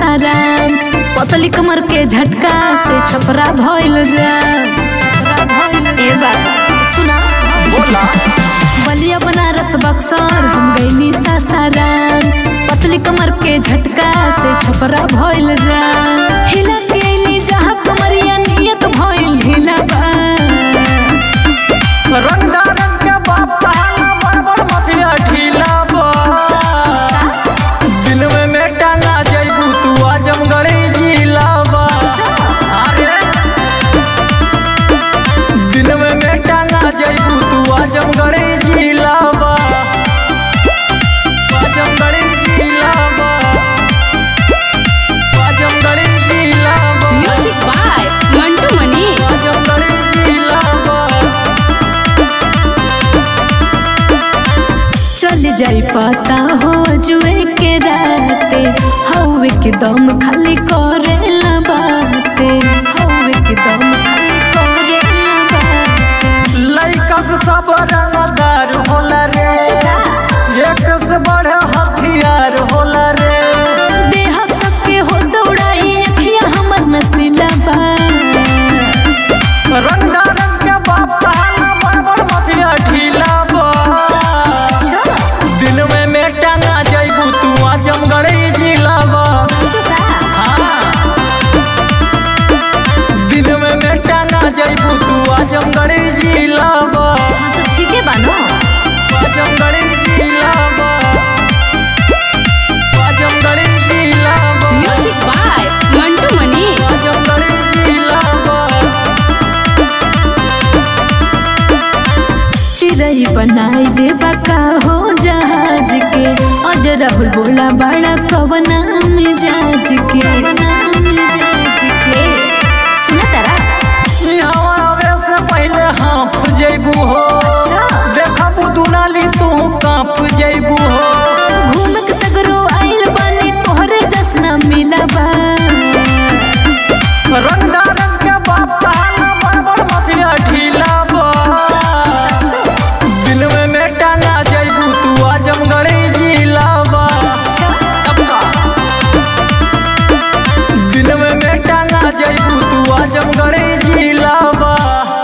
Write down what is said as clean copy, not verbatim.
सासाराम। पतली कमर के झटका से छपरा भइल जा। ए बाबा सुना बोला बलिया बनारस बक्सर हम गईनी सासाराम। पतली कमर के झटका से छपरा भइल जा। हिला के अइली जहाँ कमरिया नियत भइल ढीला बा। रंगदारन के बाप पहला बड़ मथिया ढीला बा। दिन में टांगा जइबू तू आजमगढ़ जिला बा। अरे दिन में टांगा जइबू तू आजमगढ़ जिला बा। आजमगढ़ जिला बा। आजमगढ़ जिला बा। Music by Mantu Mani. आजमगढ़ जिला बा। चल जाई पता हो जुए के राते हवे के दम खाली करेला बाते। हवे के दम खाली करेला बाते। लइका से सब रंगदार होला रे। एक से बड़े हथियार होला रे। देह सबके हो सौड़ाई अखिया हमर नसीला बा। रंगदारन के बाप पहला बड़ मथिया ढीला बा। दिन में टांगा जइबू तू आजमगढ़ जिला बा। हाँ। दिन में टांगा जइबू तू आजमगढ़ जिला बा। तो ठीक है बानो आजमगढ़ जिला बा। आजमगढ़ जिला बा। Music by Mantu Mani. आजमगढ़ जिला बा। चिड़ई बनाई देबा का हो जहाज के। अजरा बोला बड़ा कवना मिजाज के। सुना तारा यहाँ आवे से पहले हाँफ जइबू हो। देखबू दुनाली तू काँप जइबू हो। घूम के सगरो आइल बानी तोहरे जसना मिला बा। रंगदारन के बाप पहला बड़ मथिया ढीला बा। दिन में टांगा जइबू तू आजमगढ़ जिला बा। दिन में टांगा जइबू तू आजमगढ़